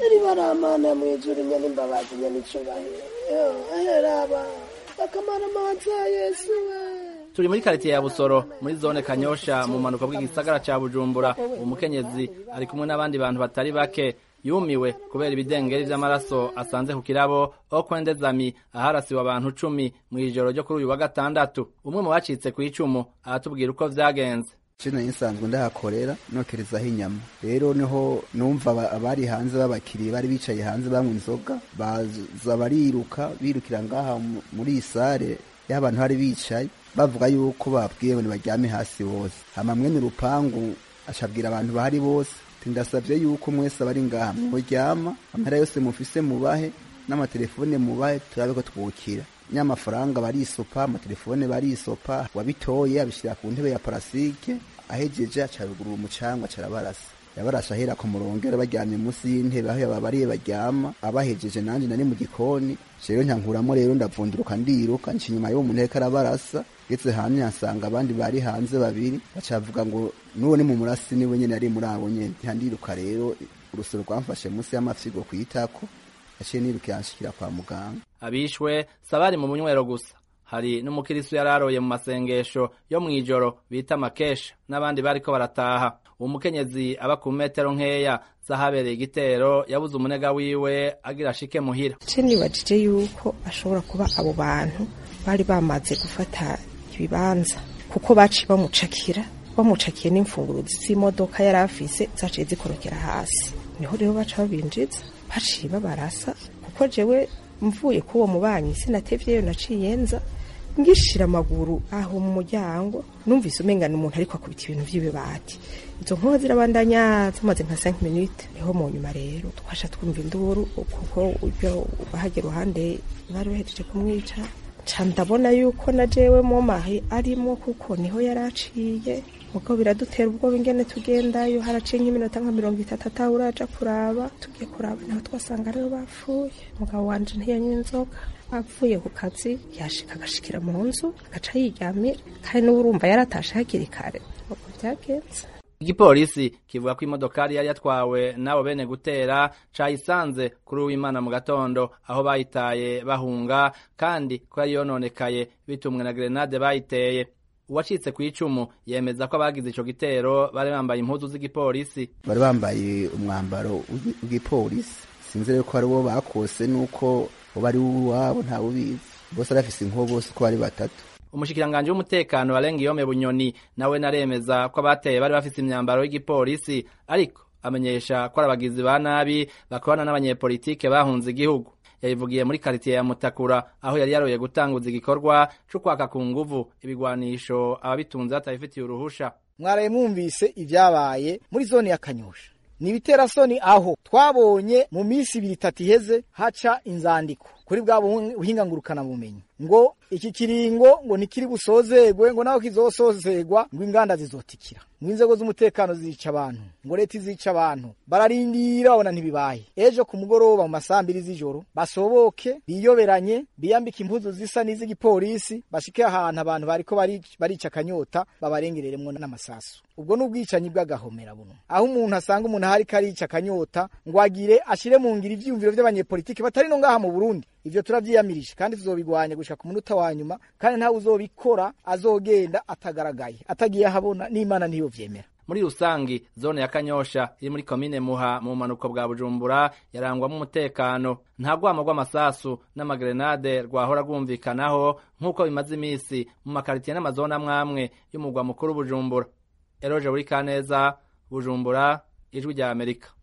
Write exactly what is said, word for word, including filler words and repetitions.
ari baramana mwijuru nyene imbabazi nyene icubahiro aheraba akamara amaza Yesu we. Turi muri quartier ya Busoro muri zone Kanyosha mu manuko bw'igisagara ca Bujumbura. Umukenyezi ari kumwe n'abandi bantu batari bake yumiwe kubera ibidengeri vy'amaraso asanze ku kirabo okwendezami aharasiwe abantu cumi mu ijoro ryo kuri uyu wa gatandatu. Umwe mu bacitse ku icumu aratubwira uko vyagenze. Cina insanzwe ndahakorera nokerezaho inyama. Rero niho numva abari hanze babakiriye bari bicaye hanze bamwe inzoga baza bariruka birukira ngaha muri isare y'abantu hari bicaye bavuga yuko babwiye ngo baryame hasi bose. Hama mwene rupangu ashabwira abantu bahari bose tindasavye yuko mwese bari ngaha muryama amahera yose mufise mubahe n'amatelefone mubahe turabe ko twukira. Nyamafaranga barisopa amatelefone barisopa wabitoye abishira ku ntebe ya parasike ahejeje acaruguru umucanga carabarasa yabarasha hera ku murongera baryamye munsi y'intebe aho yababariye baryama abahejeje nanje nari mu gikoni rero nyankuramo rero ndavunduruka ndiruka ncinyuma yo mu nteka arabarasa getse hamwe asanga abandi bari hanze babiri bacavuga ngo nuwo ni mu murasi niwe nyene ari muri abo nyene ntandiruka rero urusoro rwamfashe munsi y'amafyigo kwitako aciye niruka yanshikira kwa muganga. Abishwe sabari mu munywero gusa hari n'umukirisu yararoye mu masengesho yo mwijoro bita makesha n'abandi bariko barataha. Umukenyezi aba ku metero nkeya zahabereye igitero yabuze umunega wiwe agira ashike muhira. Ceni bajije yuko ashobora kuba abo bantu bari bamaze gufata ibibanza kuko baci bamucakira bamucakiye n'imfunguro z'imodoka yarafise zaciye zikorokera hasi. Niho rero baca babinjiza baciye babarasa kuko jewe mvuye kuwo mubanyi sinatevyeyo naciye nza ngishira amaguru aho mu muryango numvise umengana umuntu ariko akubita ibintu vy'ibibati. Izo nkozi zirabandanya zamaze nka cinq minutes niho mu nyuma rero twasha twumva induru kuko ubyo bahagera ruhande bari bahejeje kumwica ca ndabona yuko na jewe mu mahi arimo kuko niho yaraciye muko biradutera ubwo ingene tugendayo haraciye nk'iminota nka mirongo itatu atawuraja kuraba tugiye kuraba naho twasanga rero bapfuye. Mugabo wanje ntiyanywa inzoga apfuye ku kazi yashika agashikira mu nzu agaca yiryamira kandi n'urumva yaratashe hakiri kare uko vyagenze. Igipolisi kivuga ko imodokari yari yatwawe nabo bene gutera cayisanze kuri uw'Imana mu gatondo aho bayitaye bahunga kandi ko yari yononekaye bitumwe na grenade bayiteye. Uwacitse ku icumu yemeza ko abagize ico gitero bari bambaye impuzu z'igipolisi. Bari bambaye umwambaro w'igipolisi sinzi ko ari bo bakose nuko bari uwabo nta ubizi bose arafise inko bose ko bari batatu. Umushikiranganje w'umutekano Alengiyome Bunyoni nawe naremeza ko abateye bari bafise imyambaro y'igipolisi ariko amenyesha ko abagizi ba nabi bakorana n'abanyepolitike bahunze igihugu. Yabivugiye muri quartier ya Mutakura aho yari yaroye gutanguza igikorwa cyo kwaka ku nguvu ibigwanisho ababitunze batayifitiye uruhusha. Mwaraye mwumvise ivyabaye muri zone ya Kanyosha nibitera soni aho twabonye mu misi ibiri itatu iheze haca inzandiko kuri bwa buhinga ngurukana bumenyi ngo iki kiringo ngo nikiri busozegwe ngo naho kizosozegwa ngo inganda zizotikira ngo inzego z'umutekano zica abantu ngo leta izica abantu bararindira babona ntibibaye. Ejo ku mugoroba mu masambiri z'ijoro basoboke biyoberanye biyambika impuzu zisa n'iz'igipolisi bashike ahantu abantu bariko barica kanyota babarengereremwo n'amasasu. Ubwo n'ubwicanyi bw'agahomera buno aho umuntu asanga umuntu hari karica kanyota ngo agire ashire mu ngira ivyumviro by'abanyepolitike batari no ngaha mu Burundi. Ivyo turavyiyamirije kandi tuzobigwanya gushika ku munota wa nyuma kandi nta uzobikora azogenda atagaragaye atagiye habona n'Imana niyo vyemera. Muri rusangi zone ya Kanyosha iri muri komine Muha mu manuko bwa Bujumbura yarangwamo umutekano nta gwamo rw'amasasu n'amagrenade rwahora rwumvikanaho nk'uko bimaze imisi mu makaritiye n'amazona amwamwe y'umugwa mukuru Bujumbura. Eroje buri Kaneza, Bujumbura, Ijwi rya Amerika.